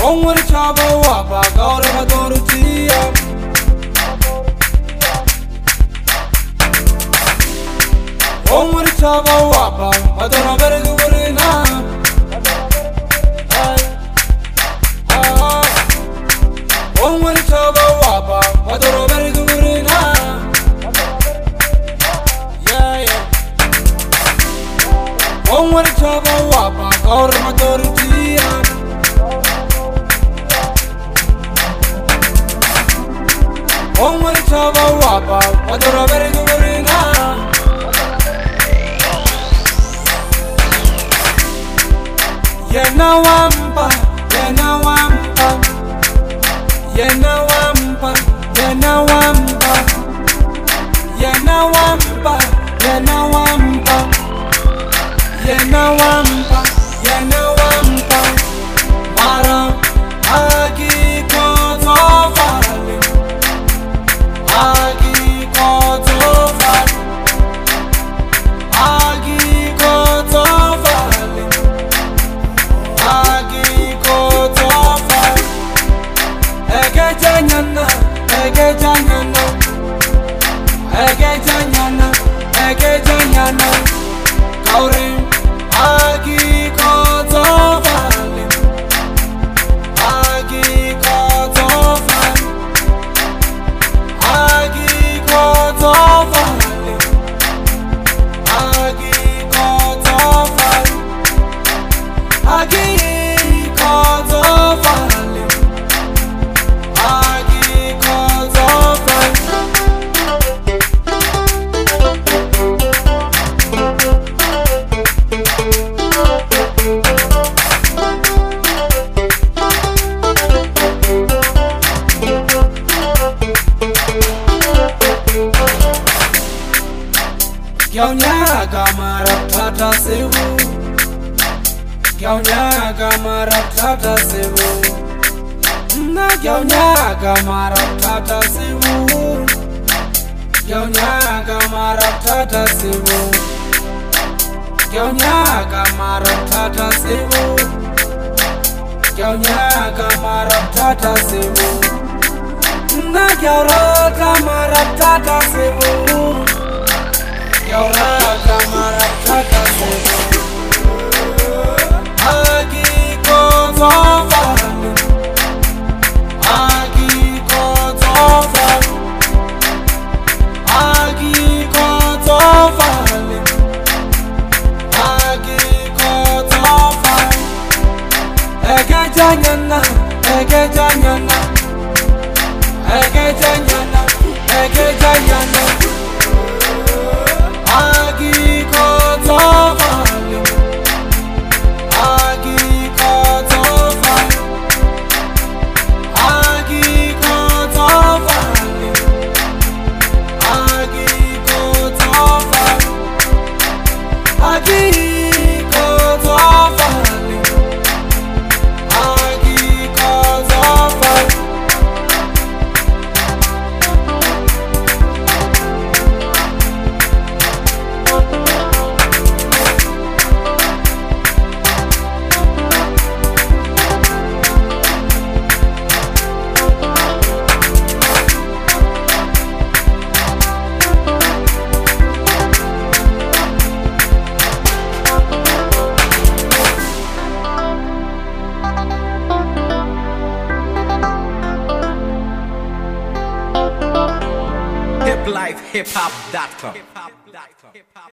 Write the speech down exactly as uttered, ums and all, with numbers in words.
Onwere chaba wapa gaura madoru tia. Onwere chaba wapa madora bergu burina. Onwere chaba wapa madora bergu burina. Yeah yeah. Onwere chaba wapa gaura madoru tia. Onwere chaba wapa madora bergu burina. Yena wampa, yena wampa, yena wampa, yena wampa, yena wampa, yena wampa, yena wampa, yena wampa. Mara agi koto fali, agi koto fali, agi koto fali. Egejanyana, egejanyana, egejanyana, egejanyana. Kaurim, agi koto fali, agi koto fali, agi koto fali, agi koto fali, agi koto fali. Gyaunya gamara tata sewu, gyaunya gamara tata sewu, na gyaunya gamara tata sewu, gyaunya gamara tata sewu, gyaunya gamara tata sewu, gyaunya gamara tata sewu, na gyaura gamara tata sewu. Yaura kamara tata sewu, agi koto fali, agi koto fali, agi koto fali, agi koto fali. Egejanyana, egejanyana, egejanyana, egejanyana. Agi koto fali, agi koto fali, agi koto fali, agi koto fali, agi koto fali, agi koto fali. hip life hip hop dot com